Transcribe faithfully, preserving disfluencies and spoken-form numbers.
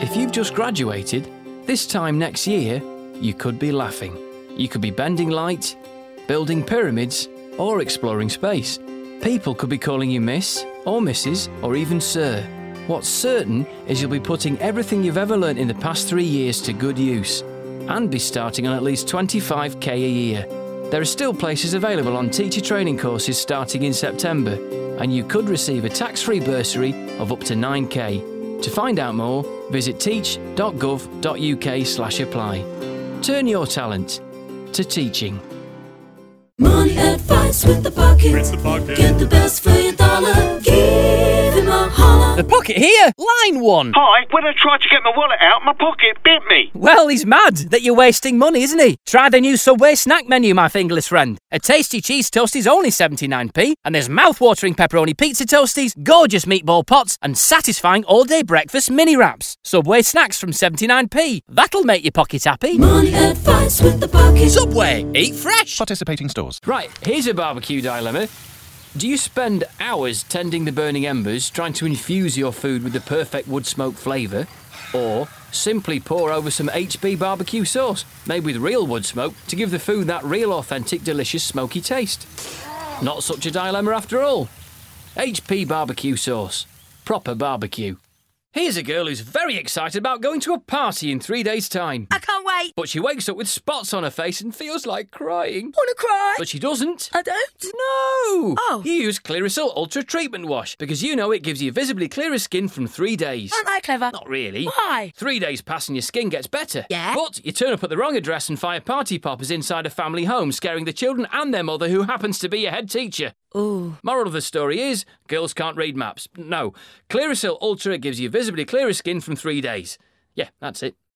If you've just graduated, this time next year, you could be laughing. You could be bending light, building pyramids, or exploring space. People could be calling you Miss, or Missus, or even Sir. What's certain is you'll be putting everything you've ever learnt in the past three years to good use, and be starting on at least twenty-five K a year. There are still places available on teacher training courses starting in September, and you could receive a tax-free bursary of up to nine K. To find out more, visit teach.gov.uk slash apply. Turn your talent to teaching. Money advice with the pocket. With the pocket. Get the best for your dollar. Give him a holler. The pocket here, line one. Hi, when I tried to get my wallet out, my pocket bit me. Well, he's mad that you're wasting money, isn't he? Try the new Subway snack menu, my fingerless friend. A tasty cheese toasties only seventy-nine p, and there's mouth-watering pepperoni pizza toasties, gorgeous meatball pots, and satisfying all-day breakfast mini wraps. Subway snacks from seventy-nine p. That'll make your pocket happy. Money advice with the pocket. Subway, eat fresh. Participating stores. Right, here's a barbecue dilemma. Do you spend hours tending the burning embers trying to infuse your food with the perfect wood smoke flavour? Or simply pour over some H P barbecue sauce, made with real wood smoke, to give the food that real authentic delicious smoky taste? Not such a dilemma after all. H P barbecue sauce. Proper barbecue. Here's a girl who's very excited about going to a party in three days' time. I can't wait. But she wakes up with spots on her face and feels like crying. Wanna cry? But she doesn't. I don't. No! Oh. You use Clearasil Ultra Treatment Wash because you know it gives you visibly clearer skin from three days. Aren't I clever? Not really. Why? Three days pass and your skin gets better. Yeah? But you turn up at the wrong address and fire party poppers inside a family home, scaring the children and their mother, who happens to be your head teacher. Ooh. Moral of the story is, girls can't read maps. No. Clearasil Ultra gives you visibly clearer skin from three days. Yeah, that's it.